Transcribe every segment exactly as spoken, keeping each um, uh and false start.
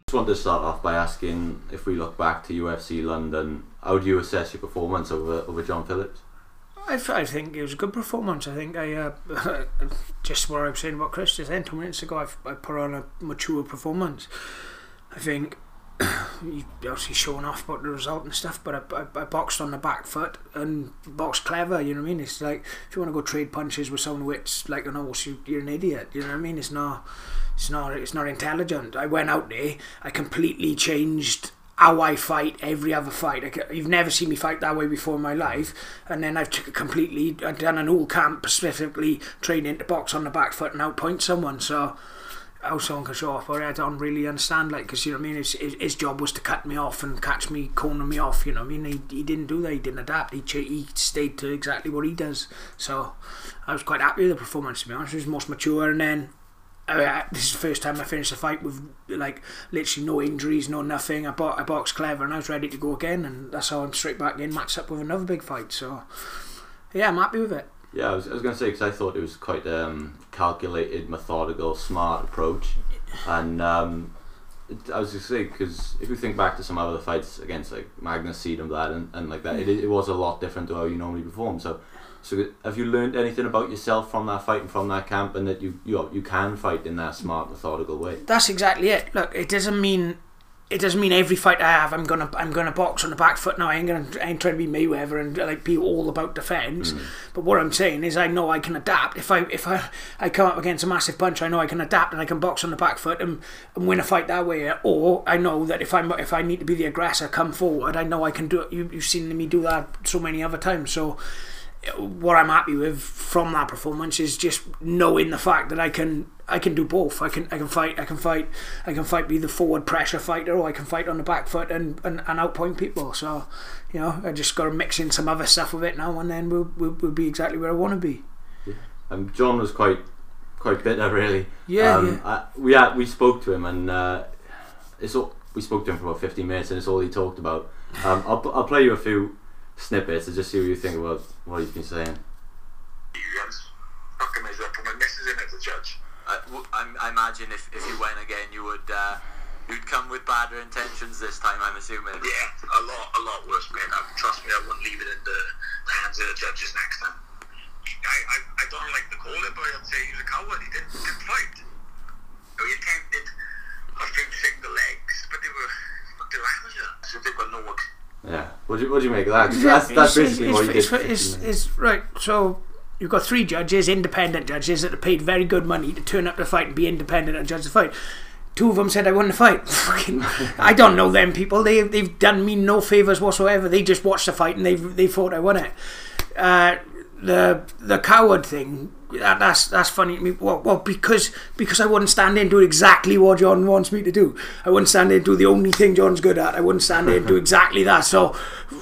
Just wanted to start off by asking, if we look back to U F C London, how do you assess your performance over over John Phillips? I, I think it was a good performance. I think I uh, just what I was saying about Chris just then two minutes ago. I, I put on a mature performance. I think he obviously showing off about the result and stuff, but I, I, I boxed on the back foot and boxed clever. You know what I mean? It's like if you want to go trade punches with someone who's like an horse, you, you're an idiot. You know what I mean? It's not. It's not. It's not intelligent. I went out there. I completely changed how I fight every other fight. I, you've never seen me fight that way before in my life. And then I've t- completely I've done an all camp specifically training to box on the back foot and outpoint someone. So how someone can show off, but I don't really understand. Like, because you know what I mean. His, his, his job was to cut me off and catch me, corner me off. You know what I mean. He, he didn't do that. He didn't adapt. He ch- he stayed to exactly what he does. So I was quite happy with the performance. To be honest, it was most mature. And then. Uh, this is the first time I finished the fight with like literally no injuries, no nothing. I, bo- I boxed clever and I was ready to go again, and that's how I'm straight back in, matched up with another big fight. So yeah, I'm happy with it. Yeah, I was, I was going to say, because I thought it was quite um, calculated, methodical, smart approach, and um, it, I was going to say, because if you think back to some other fights against like Magnus Cederblad and, and like that, it, it was a lot different to how you normally perform. So. So have you learned anything about yourself from that fight and from that camp, and that you you you can fight in that smart, methodical way? That's exactly it. Look, it doesn't mean it doesn't mean every fight I have I'm gonna I'm gonna box on the back foot now. I ain't gonna I ain't trying to be Mayweather and like be all about defence. Mm. But what I'm saying is I know I can adapt. If I if I, I come up against a massive punch, I know I can adapt and I can box on the back foot and, and win a fight that way. Or I know that if I'm if I need to be the aggressor, come forward. I know I can do it. You you've seen me do that so many other times. So. What I'm happy with from that performance is just knowing the fact that I can I can do both. I can I can fight I can fight I can fight be the forward pressure fighter, or I can fight on the back foot and, and, and outpoint people. So you know, I just got to mix in some other stuff with it now, and then we'll we'll, we'll be exactly where I want to be. Yeah. Um, John was quite quite bitter, really. Yeah, um, yeah. I, we had, we spoke to him, and uh, it's all, we spoke to him for about fifteen minutes, and it's all he talked about. Um, I'll I'll play you a few snippets to just see what you think about what he's been saying. Yes, fucking is up. My missus in as a judge. I, I imagine if, if you went again, you would uh, you'd come with badder intentions this time. I'm assuming. Yeah, a lot, a lot worse, man. I, trust me, I wouldn't leave it in the, the hands of the judges next time. I, I, I don't like to call it, but I'd say he was a coward. He didn't, didn't fight. He attempted a few single legs, but they were they were amateur, so they've got no. Yeah, what do you what do you make of that? That's that's basically it's, what you it's, did. It's, it's, it's right. So you've got three judges, independent judges that are paid very good money to turn up to fight and be independent and judge the fight. Two of them said I won the fight. Fucking, I don't know them people. They they've done me no favours whatsoever. They just watched the fight and they they thought I won it. Uh, the the coward thing. That, that's that's funny to me. Well, well, because because I wouldn't stand in and do exactly what John wants me to do. I wouldn't stand in and do the only thing John's good at. I wouldn't stand in and do exactly that. So,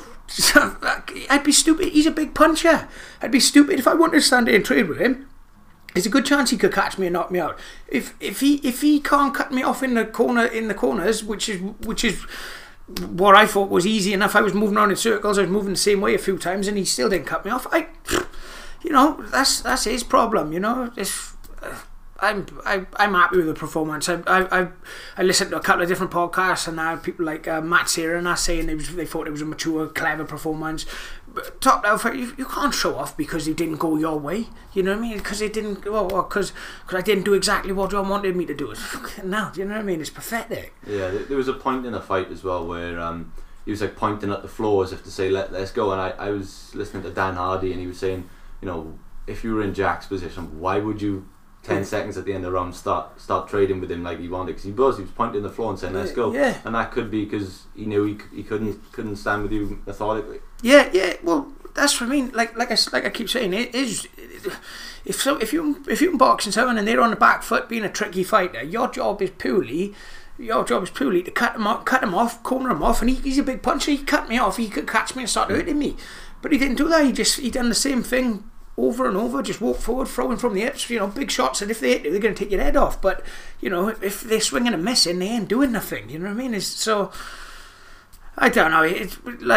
so I'd be stupid. He's a big puncher. I'd be stupid if I wanted to stand in and trade with him. There's a good chance he could catch me and knock me out. If if he if he can't cut me off in the corner in the corners, which is which is what I thought was easy enough. I was moving around in circles. I was moving the same way a few times, and he still didn't cut me off. I. You know, that's that's his problem. You know, it's, uh, I'm I, I'm happy with the performance. I I I, I listened to a couple of different podcasts, and now people like uh, Matt Serra and that saying they was they thought it was a mature, clever performance. But top down, you, you can't show off because it didn't go your way. You know what I mean? Because it didn't. Well, because because I didn't do exactly what John wanted me to do. It's fucking now. You know what I mean? It's pathetic. Yeah, there was a point in the fight as well where um he was like pointing at the floor as if to say let let's go, and I I was listening to Dan Hardy and he was saying, you know, if you were in Jack's position, why would you ten seconds at the end of the round start start trading with him like he wanted? Because he was he was pointing the floor and saying let's go, yeah. And that could be because he knew he, he couldn't couldn't stand with you methodically. Yeah, yeah. Well, that's what I mean. Like like I like I keep saying, it is if so if you if you can box and someone and they're on the back foot being a tricky fighter, your job is purely. Your job is purely to cut him off, cut him off, corner him off, and he, he's a big puncher. He cut me off. He could catch me and start hurting me, but he didn't do that. He just he done the same thing over and over. Just walk forward, throwing from the hips. You know, big shots, and if they hit you, they're going to take your head off. But you know, if they're swinging and missing, they ain't doing nothing. You know what I mean? It's so. I don't know. It's like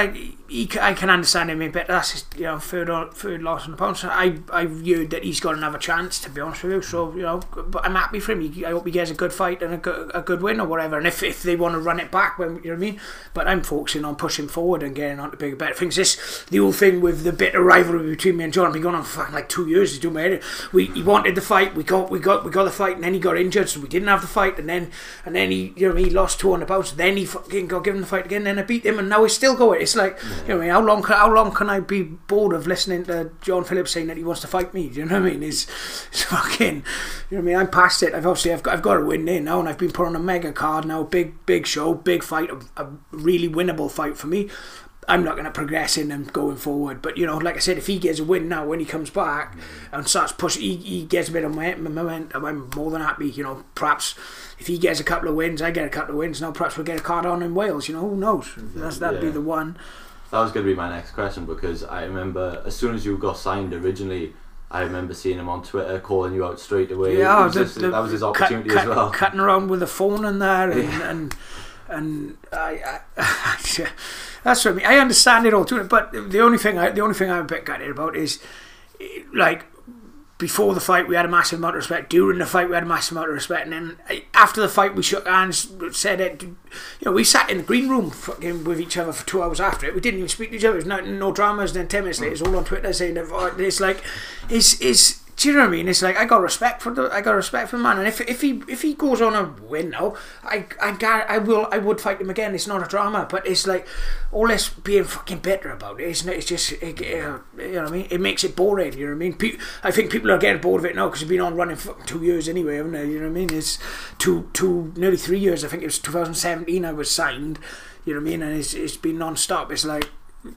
he, I can understand him a bit. That's his, you know, third third loss on the pound. So I I've heard that he's got another chance, to be honest with you. So you know, but I'm happy for him. He, I hope he gets a good fight and a good, a good win or whatever. And if, if they want to run it back, when, you know what I mean. But I'm focusing on pushing forward and getting on to bigger, better things. This the whole thing with the bitter rivalry between me and John. I've been going on for fucking like two years. He's doing my head. We he wanted the fight. We got we got we got the fight, and then he got injured, so we didn't have the fight. And then and then he you know he lost two on the bounce. Then he fucking got given the fight again. Then I beat him, and now he's still going. It's like. Yeah. You know what I mean? How long, can, how long can I be bored of listening to John Phillips saying that he wants to fight me? Do you know what I mean? It's, it's fucking, you know what I mean? I'm past it. I've obviously, I've got, I've got to win there now, and I've been put on a mega card now, big, big show, big fight, a, a really winnable fight for me. I'm not going to progress in and going forward. But, you know, like I said, if he gets a win now when he comes back mm-hmm. and starts pushing, he, he gets a bit of momentum, I'm more than happy, you know, perhaps if he gets a couple of wins, I get a couple of wins, now perhaps we'll get a card on in Wales, you know, who knows? That's, that'd yeah. be the one. That was going to be my next question, because I remember as soon as you got signed originally, I remember seeing him on Twitter calling you out straight away. Yeah, was the, just, the, that was his opportunity cut, as well. Cut, cutting around with a phone in there, and yeah. and, and I, I, that's what I mean. I understand it all too, but the only thing I, the only thing I'm a bit gutted about is, like, before the fight we had a massive amount of respect. During the fight we had a massive amount of respect, and then after the fight we shook hands, said it. You know, we sat in the green room fucking with each other for two hours after it. We didn't even speak to each other. It was no, no dramas. And then ten minutes later, it's all on Twitter saying that oh, it's like, it's it's. Do you know what I mean? It's like I got respect for the I got respect for the man, and if if he if he goes on a win now, I I I will I would fight him again. It's not a drama, but it's like all this being fucking bitter about it. It's not, it's just it, uh, you know what I mean. It makes it boring. You know what I mean? Pe- I think people are getting bored of it now because it's been on running for two years anyway, haven't they? You know what I mean? It's two two nearly three years. I think it was twenty seventeen. I was signed. You know what I mean? And it's it's been non-stop. It's like.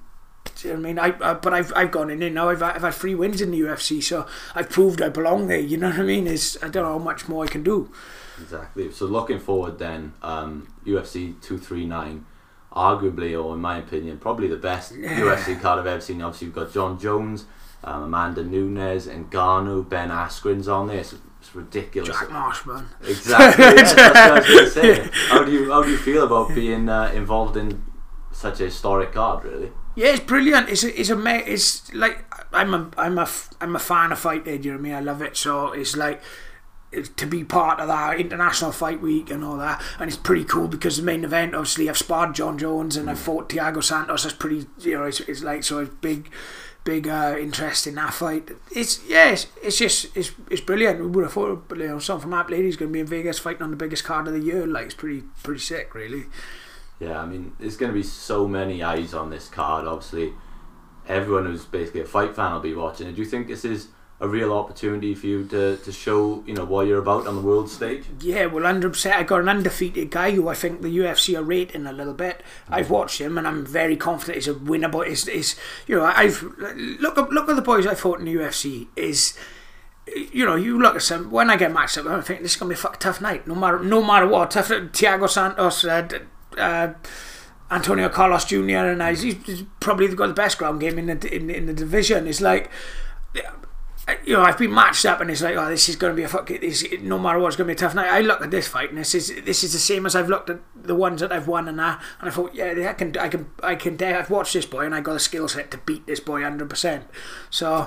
Do you know what I mean? I, I but I've I've gone in there now. I've I've had three wins in the U F C, so I've proved I belong there. You know what I mean? It's I don't know how much more I can do. Exactly. So looking forward, then um, U F C two thirty-nine, arguably, or in my opinion, probably the best U F C card I've ever seen. Obviously, you've got John Jones, um, Amanda Nunes, and Ngannou, Ben Askren's on there. It's, it's ridiculous. Jack Marshman. Exactly. Yeah, that's what I was going to say. How do you how do you feel about being uh, involved in such a historic card, really? Yeah, it's brilliant. It's a, it's a it's like I'm a I'm a I'm a fan of fight day. Do you know what I mean? I love it. So it's like it's, to be part of that international fight week and all that, and it's pretty cool because the main event, obviously, I've sparred John Jones and I've fought Thiago Santos. That's pretty, you know, it's, it's like so it's big, big uh, interest in that fight. It's yeah, it's, it's just it's it's brilliant. We would have thought, you know, some from that lady's going to be in Vegas fighting on the biggest card of the year. Like it's pretty pretty sick, really. Yeah, I mean, there's going to be so many eyes on this card. Obviously, everyone who's basically a fight fan will be watching it. Do you think this is a real opportunity for you to, to show, you know, what you're about on the world stage? Yeah, well, one hundred percent. I got an undefeated guy who I think the U F C are rating a little bit. I've watched him, and I'm very confident he's a winnable. Is is you know, I've look up look at the boys I fought in the U F C. Is you know, you look at some when I get matched up, I think this is gonna be a fucking tough night. No matter no matter what, tough. Thiago Santos. Uh, Uh, Antonio Carlos Junior and I, he's, he's probably got the best ground game in the in, in the division. It's like, you know, I've been matched up and it's like, oh, this is going to be a fucking. This, no matter what, it's going to be a tough night. I look at this fight and this is this is the same as I've looked at the ones that I've won and that, and I thought, yeah, I can I can I can. I've watched this boy and I got a skill set to beat this boy one hundred percent. So.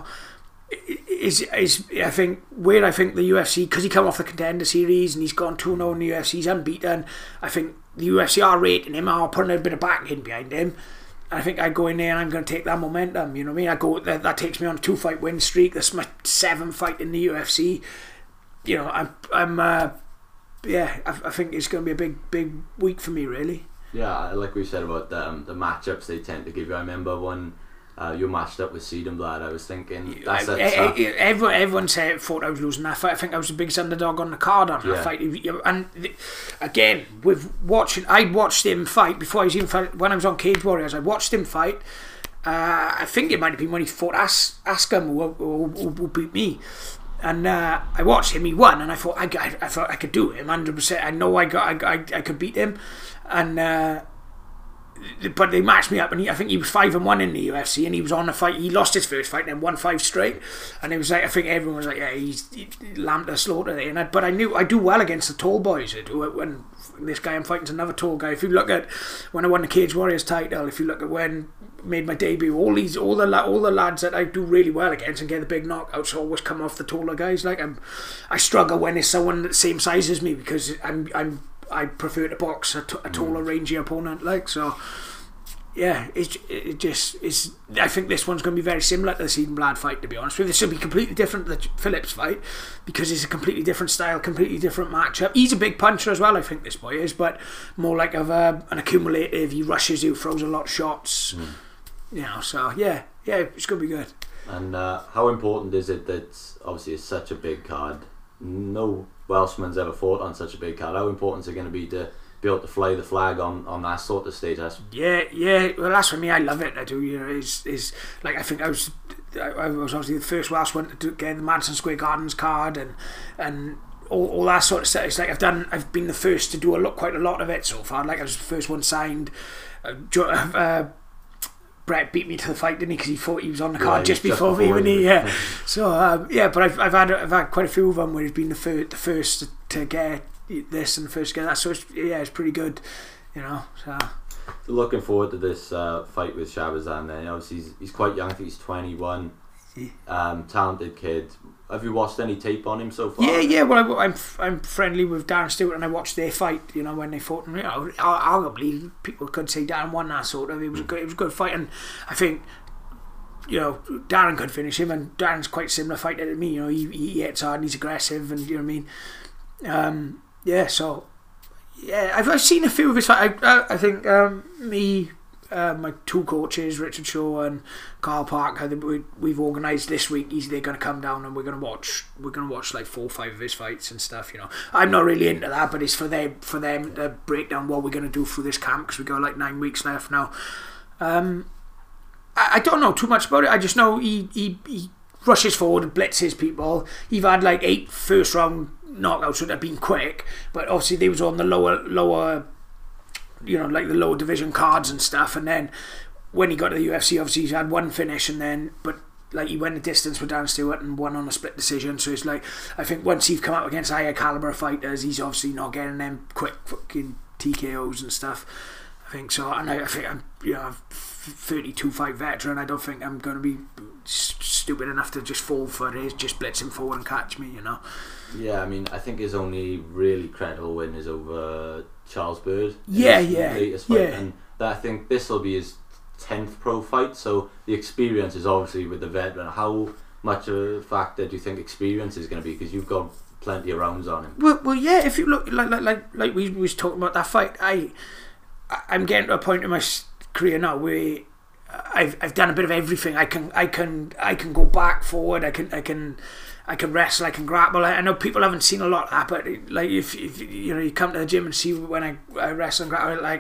Is is I think where I think the U F C, because he come off the Contender Series and he's gone two oh in the U F C, he's unbeaten. I think the U F C are rating him, are putting a bit of backing behind him. And I think I go in there and I'm going to take that momentum. You know what I mean? I go that, that takes me on a two fight win streak. That's my seventh fight in the U F C. You know, I'm I'm uh, yeah. I, I think it's going to be a big big week for me, really. Yeah, like we said about the, um, the matchups they tend to give you. I remember when. Uh, you matched up with Seidenblad. I was thinking that's I, it. I, everyone, everyone said thought I was losing that fight. I think I was the biggest underdog on the card on that yeah. fight. And the, again, with watching, I watched him fight before I was even fight, when I was on Cage Warriors. I watched him fight. Uh, I think it might have been when he fought As, Askam who, who, who, who beat me. And uh, I watched him. He won, and I thought I, I, I thought I could do him one hundred percent. I know I got I, I, I could beat him, and. Uh, but they matched me up, and he, I think he was five and one in the U F C, and he was on a fight. He lost his first fight, and then won five straight. And it was like I think everyone was like, yeah, he's he, lammed a slaughter there. And I, but I knew I do well against the tall boys. I do. When this guy I'm fighting's another tall guy. If you look at when I won the Cage Warriors title, if you look at when I made my debut, all these all the all the lads that I do really well against and get the big knockouts always come off the taller guys. Like I'm, I struggle when it's someone the same size as me because I'm I'm. I prefer to box a, t- a taller, rangy opponent, like so. Yeah, it, it just is. I think this one's going to be very similar to the Seed and Blad fight. To be honest with you, this will be completely different to the Phillips fight because it's a completely different style, completely different matchup. He's a big puncher as well. I think this boy is, but more like of a, an accumulative. He rushes you, throws a lot of shots. Mm. You know, so yeah, yeah, it's going to be good. And uh, how important is it that obviously it's such a big card? No Welshman's ever fought on such a big card. How important is it going to be to be able to fly the flag on, on that sort of stage? That's yeah, yeah. Well, that's for me. I love it. I do. You know, is is like I think I was, I, I was obviously the first Welshman to get the Madison Square Gardens card and and all, all that sort of stuff. It's like I've done. I've been the first to do a lot, quite a lot of it so far. Like I was the first one signed. Uh, uh, Brett beat me to the fight, didn't he? Because he thought he was on the card yeah, just, before just before me, when he yeah. So um, yeah, but I've I've had I've had quite a few of them where he's been the first the first to get this and the first to get that. So it's, yeah, it's pretty good, you know. So looking forward to this uh, fight with Shabazan. Then obviously he's, he's quite young. I think he's twenty-one. Um, talented kid. Have you watched any tape on him so far? Yeah, yeah. Well, I, I'm I'm friendly with Darren Stewart, and I watched their fight. You know, when they fought, and you know, arguably people could say Darren won that sort of. It was a good, it was a good fight, and I think you know Darren could finish him, and Darren's quite similar fighter to me. You know, he he hits hard, and he's aggressive, and you know what I mean. Um, yeah, so yeah, I've I've seen a few of his fights. I I, I think um, me. Uh, my two coaches, Richard Shaw and Carl Parker, we, we've organised this week. He's they're going to come down and we're going to watch. We're going to watch like four or five of his fights and stuff. You know, I'm not really into that, but it's for them for them to break down what we're going to do through this camp because we got like nine weeks left now. Um, I, I don't know too much about it. I just know he he, he rushes forward and blitzes people. He's had like eight first round knockouts that have been quick, but obviously they was on the lower lower. You know, like the lower division cards and stuff, and then when he got to the U F C, obviously he's had one finish, and then but like he went the distance with Dan Stewart and won on a split decision. So it's like I think once he's come up against higher caliber fighters, he's obviously not getting them quick fucking T K Os and stuff. I think so, and I, I think I'm you know a thirty-two fight veteran. I don't think I'm going to be st- stupid enough to just fall for his just blitz him forward and catch me. You know. Yeah, I mean, I think his only really credible win is over Charles Bird. Yeah, yeah, latest fight, yeah. And that, I think this will be his tenth pro fight. So the experience is obviously with the veteran. How much of a factor do you think experience is going to be? Because you've got plenty of rounds on him. Well, well, yeah. If you look like like like like we was talking about that fight, I I'm getting to a point in my career now where I've I've done a bit of everything. I can I can I can go back, forward. I can I can. I can wrestle, I can grapple. I know people haven't seen a lot of that, but like if, if you know you come to the gym and see when I, I wrestle and grapple, like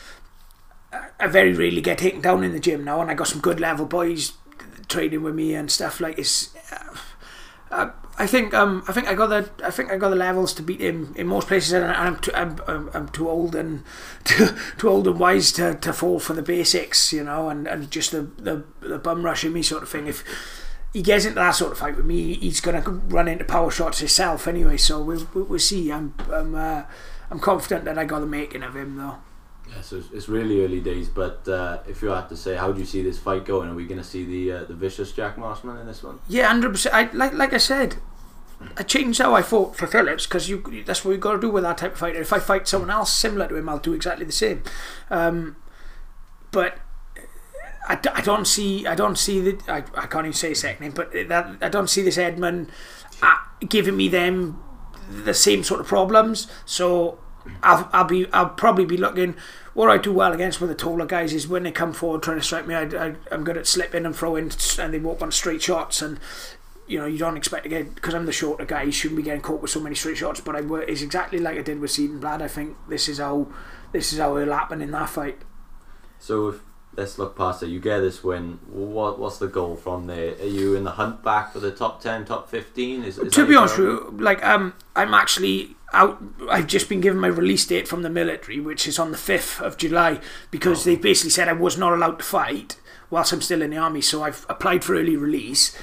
I very rarely get taken down in the gym now, and I got some good level boys training with me and stuff like it's. Uh, I think um I think I got the I think I got the levels to beat him in most places, and I'm too, I'm, I'm I'm too old and too, too old and wise to, to fall for the basics, you know, and, and just the, the the bum rushing me sort of thing. If he gets into that sort of fight with me, he's going to run into power shots himself anyway. So we'll we'll see. I'm I'm uh, I'm confident that I got the making of him though. Yeah, so it's really early days. But uh, if you had to say, how do you see this fight going? Are we going to see the uh, the vicious Jack Marshman in this one? Yeah, hundred percent. I like like I said, I changed how I fought for Phillips because you that's what you got to do with that type of fighter. If I fight someone else similar to him, I'll do exactly the same. Um, but. I, I don't see I don't see the I, I can't even say his second name, but that I don't see this Edmund uh, giving me them the same sort of problems. So I'll I'll be I'll probably be looking. What I do well against with the taller guys is when they come forward trying to strike me, I, I I'm good at slipping and throwing, and they walk on straight shots, and you know you don't expect to get because I'm the shorter guy. You shouldn't be getting caught with so many straight shots. But I work is exactly like I did with Seed and Blad. I think this is how this is how it'll happen in that fight. So if let's look past it. You get this win. What what's the goal from there? Are you in the hunt back for the top ten, top fifteen? Is, is to be honest with you, like um, I'm actually out. I've just been given my release date from the military, which is on the fifth of July, because oh. they basically said I was not allowed to fight whilst I'm still in the army. So I've applied for early release.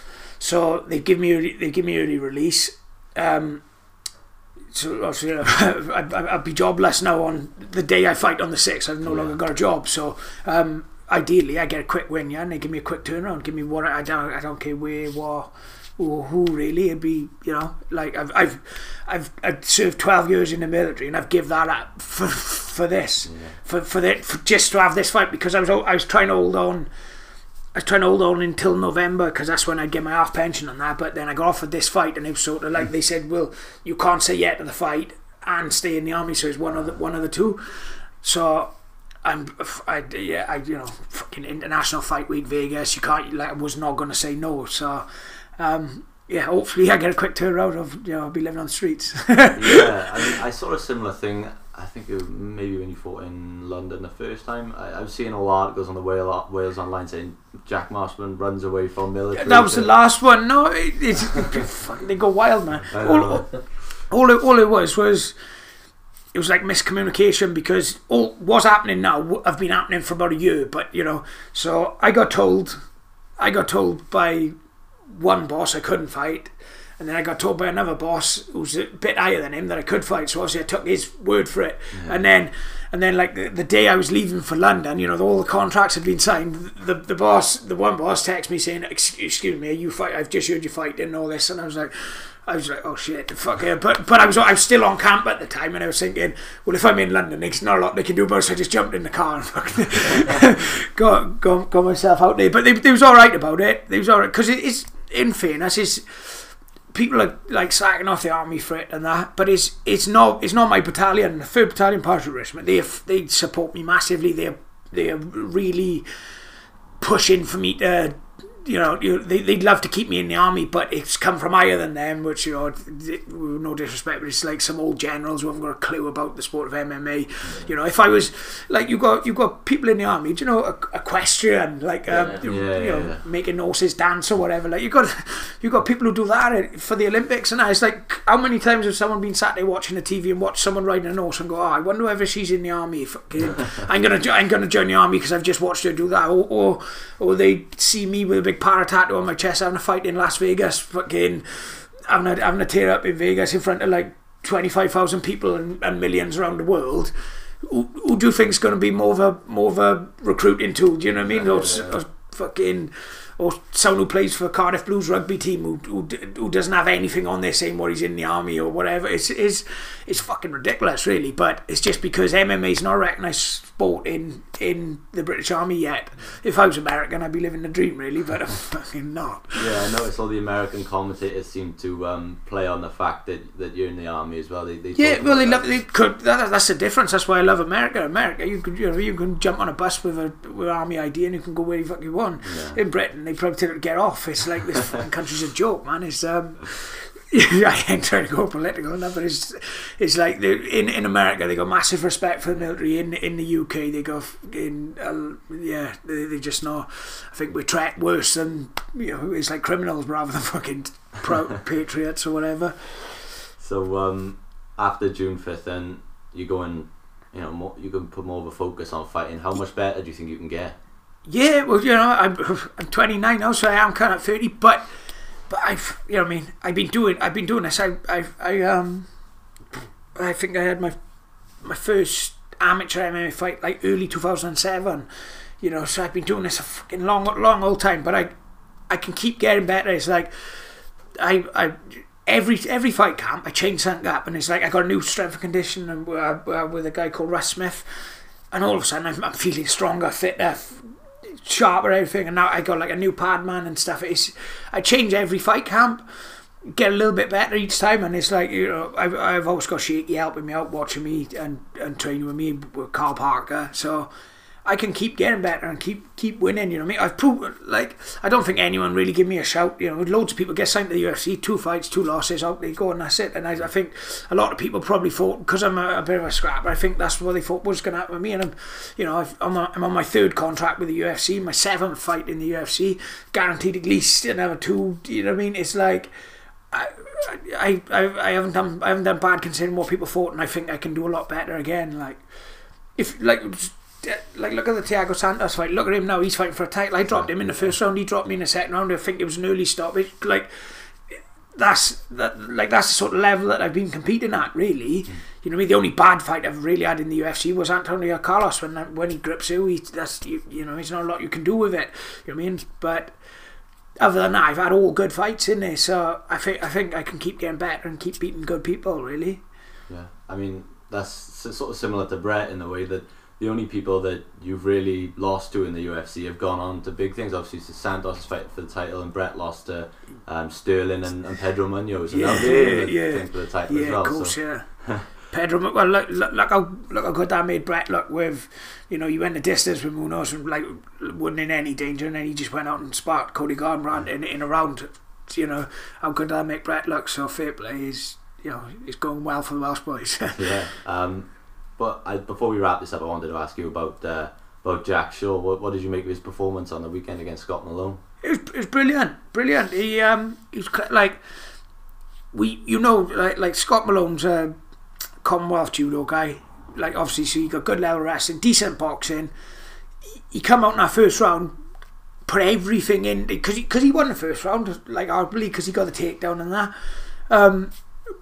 So they give me early, they give me early release. Um, so obviously, uh, I, I'll be jobless now on the day I fight on the sixth. I've no yeah. longer got a job. So um, ideally, I get a quick win, yeah, and they give me a quick turnaround. Give me what I don't, I don't care where, what, or who really. It'd be, you know, like I've, I've, I've, I've served twelve years in the military, and I've give that up for for this, yeah. for for, the, for just to have this fight, because I was I was trying to hold on. I was trying to hold on until November, because that's when I'd get my half pension on that. But then I got offered this fight, and it was sort of like they said, well, you can't say yeah to the fight and stay in the army, so it's one of the one of the two. So I'm, I yeah, I you know, fucking international fight week Vegas. You can't like I was not going to say no. So um, yeah, hopefully I get a quick turnaround of you know I'll be living on the streets. yeah, I, mean, I saw a similar thing. I think it was maybe when you fought in London the first time. I, I was seeing all articles on the Wales, Wales Online saying Jack Marshman runs away from military. That was the last one. No, it, it's fucking, they go wild, man. All, all, it, all it was was it was like miscommunication, because all what's happening now have been happening for about a year. But you know, so I got told, I got told by one boss I couldn't fight. And then I got told by another boss who's a bit higher than him that I could fight. So obviously I took his word for it. Yeah. And then, and then like the, the day I was leaving for London, you know, all the contracts had been signed. The the boss, the one boss, texted me saying, "Excuse me, you fight? I've just heard you fight and all this." And I was like, I was like, "Oh shit, fuck yeah!" But but I was I was still on camp at the time, and I was thinking, well, if I'm in London, there's not a lot they can do about it. So I just jumped in the car and fucking got, got got myself out there. But they, they was all right about it. They was all right, because it is, in fairness, is. People are like sacking off the army for it and that, but it's it's not it's not my battalion. The third Battalion Parachute Regiment, they they support me massively. They they are really pushing for me to, you know, you, they they'd love to keep me in the army, but it's come from higher than them. Which, you know, no disrespect, but it's like some old generals who haven't got a clue about the sport of M M A. You know, if I was like you got you got people in the army, do you know, equestrian, like um, yeah. you, Yeah, you know, yeah, yeah. making horses dance or whatever. Like you got you got people who do that for the Olympics, and that. It's like, how many times has someone been sat there watching the T V and watched someone riding a horse and go, "Oh, I wonder whether she's in the army. Fucking, I'm gonna I'm gonna join the army because I've just watched her do that." Or or, or they see me with a big para tattoo on my chest having a fight in Las Vegas, fucking having a, having a tear up in Vegas in front of like twenty-five thousand people and, and millions around the world. Who, who do you think's going to be more of a more of a recruiting tool? Do you know what I mean? Yeah, or, yeah, yeah. or fucking or someone who plays for Cardiff Blues rugby team who, who who doesn't have anything on there saying what he's in the army or whatever. It's it's it's fucking ridiculous, really. But it's just because M M A is not a recognised sport in in the British Army yet. If I was American, I'd be living the dream, really. But I'm fucking not. Yeah, I noticed all the American commentators seem to um, play on the fact that, that you're in the army as well. They, they yeah, well, they love. They just... could. That, that's the difference. That's why I love America. America, you could, you know, you can jump on a bus with a with army I D and you can go where you fuck you want. Yeah. In Britain, they probably tell you to get off. It's like this fucking country's a joke, man. It's um. I ain't trying to go political enough, but it's it's like in in America they got massive respect for the military. In in the U K they go in uh, yeah they, they just know. I think we treat worse than, you know, it's like criminals rather than fucking proud patriots or whatever. So um, after June fifth, then you go and, you know, more, you can put more of a focus on fighting. How much better do you think you can get? Yeah, well, you know, I'm I'm twenty-nine now, so I am kind of thirty, but. But I've, you know, what I mean, I've been doing, I've been doing this. I, I, I, um, I think I had my, my first amateur M M A fight like early two thousand seven. You know, so I've been doing this a fucking long, long old time. But I, I can keep getting better. It's like, I, I, every every fight camp I change something up, and it's like I got a new strength and conditioning uh, uh, with a guy called Russ Smith, and all of a sudden I'm, I'm feeling stronger, fitter, sharper, everything, and now I got like a new pad man and stuff. It's I change every fight camp, get a little bit better each time, and it's like, you know, I've I've always got Shaky helping me out, watching me and and training with me with Carl Parker. So I can keep getting better and keep keep winning. You know what I mean? I've proved, like, I don't think anyone really give me a shout. You know, loads of people get signed to the U F C, two fights, two losses, out they go, and that's it. And I, I think a lot of people probably thought, because I'm a, a bit of a scrapper, I think that's what they thought was going to happen with me. And I'm, you know, I've, I'm, a, I'm on my third contract with the U F C, my seventh fight in the U F C, guaranteed at least another two. You know what I mean? It's like, I, I, I, I haven't done, I haven't done bad considering what people thought, and I think I can do a lot better again. Like, if like. Like, look at the Thiago Santos fight. Look at him now. He's fighting for a title. I dropped him in the first round. He dropped me in the second round. I think it was an early stoppage. Like, that's that. Like, that's the sort of level that I've been competing at. Really, mm. you know, what I mean, the only bad fight I've really had in the U F C was Antonio Carlos. When when he grips you, he, that's you, you know, there's not a lot you can do with it. You know what I mean? But other than that, I've had all good fights in there. So I think I think I can keep getting better and keep beating good people. Really. Yeah, I mean, that's sort of similar to Brett in the way that the only people that you've really lost to in the U F C have gone on to big things. Obviously, Santos is fighting for the title, and Brett lost to um, Sterling and, and Pedro Munoz. And yeah, now they're yeah, fighting for the title yeah, as well. Of course, so. yeah. Pedro, well, look, look, look how look how good that made Brett look with, you know, you went the distance with Munoz and like wasn't in any danger, and then he just went out and sparked Cody Garbrandt in in a round. You know how good that make Brett look. So fair play is, you know, it's going well for the Welsh boys. yeah. Um, But I, before we wrap this up, I wanted to ask you about uh, about Jack Shaw. What, what did you make of his performance on the weekend against Scott Malone? It was, it was brilliant, brilliant. He um, he was like, we, you know, like like Scott Malone's a Commonwealth judo guy. Like, obviously, so he got good level wrestling, decent boxing. He, he come out in that first round, put everything in because he because he won the first round, like arguably because he got the takedown and that. Um,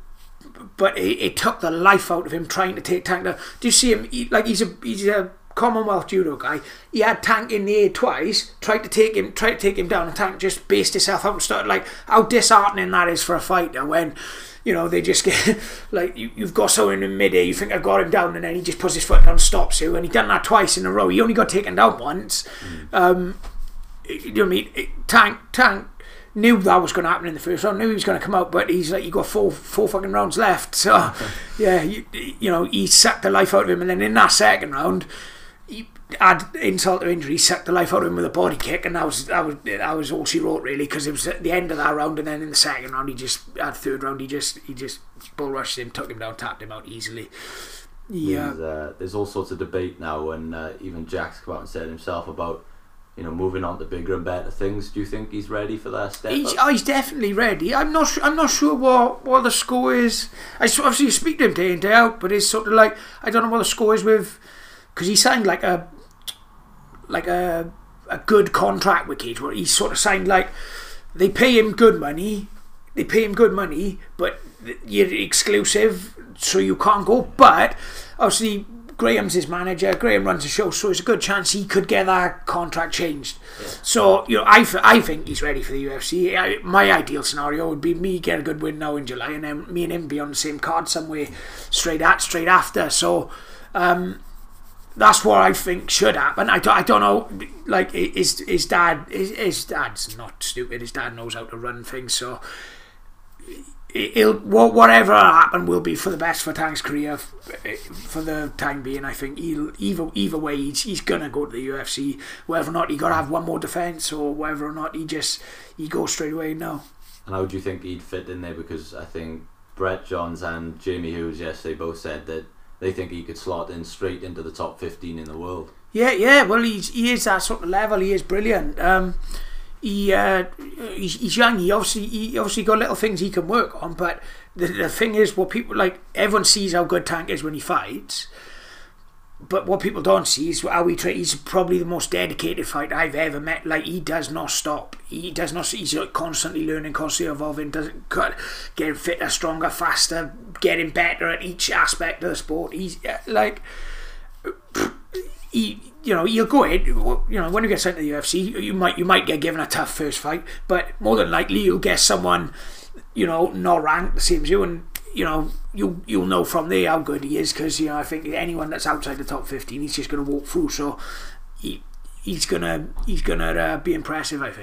But it, it took the life out of him trying to take Tank down. Do you see him? He, like he's a he's a Commonwealth judo guy. He had Tank in the air twice. Tried to take him, tried to take him down, and Tank just based himself out and started. Like, how disheartening that is for a fighter when, you know, they just get like you, you've got someone in mid air. You think I got him down, and then he just puts his foot down, and stops you, and he done that twice in a row. He only got taken down once. Mm. Um, you know what I mean? Tank Tank. Knew that was going to happen in the first round. Knew he was going to come out, but he's like, you got four, four fucking rounds left. So, yeah, you, you know, he sucked the life out of him, and then in that second round, he had insult to injury, sucked the life out of him with a body kick, and that was that was that was all she wrote really, because it was at the end of that round, and then in the second round, he just at third round, he just he just bull rushed him, took him down, tapped him out easily. Yeah, there's, uh, there's all sorts of debate now, and uh, even Jack's come out and said himself about, you know, moving on to bigger and better things. Do you think he's ready for that step he's, up? Oh, he's definitely ready. I'm not. I'm not sure what, what the score is. I obviously speak to him day in day out, but it's sort of like I don't know what the score is with, because he signed like a like a a good contract with Cage. Where he sort of signed like they pay him good money. They pay him good money, but you're exclusive, so you can't go. But obviously, Graham's his manager. Graham runs the show, so it's a good chance he could get that contract changed. Yeah. So, you know, I, I think he's ready for the U F C. I, my ideal scenario would be me get a good win now in July, and then me and him be on the same card somewhere straight at straight after. So, um, that's what I think should happen. I don't, I don't know. Like his his dad, his, his dad's not stupid. His dad knows how to run things. So. He'll, whatever happen will be for the best for Tank's career for the time being. I think he'll, either either way he's, he's gonna go to the U F C, whether or not he got to have one more defence or whether or not he just he goes straight away now. And how do you think he'd fit in there? Because I think Brett Johns and Jamie Hughes yesterday both said that they think he could slot in straight into the top fifteen in the world. Yeah, yeah. Well, he's he is that sort of level. He is brilliant. Um, He uh, he's, he's young. He obviously he obviously got little things he can work on. But the the thing is, what people like, everyone sees how good Tank is when he fights. But what people don't see is how he tra- he's probably the most dedicated fighter I've ever met. Like, he does not stop. He does not. He's constantly learning, constantly evolving. Doesn't getting fitter, stronger, faster, getting better at each aspect of the sport. He's uh, like he. You know, you'll go ahead. You know, when you get sent to the U F C, you might you might get given a tough first fight, but more than likely you'll get someone, you know, not ranked the same as you, and you know you you'll know from there how good he is, because you know I think anyone that's outside the top fifteen, he's just going to walk through. So he he's gonna he's gonna uh, be impressive, I think.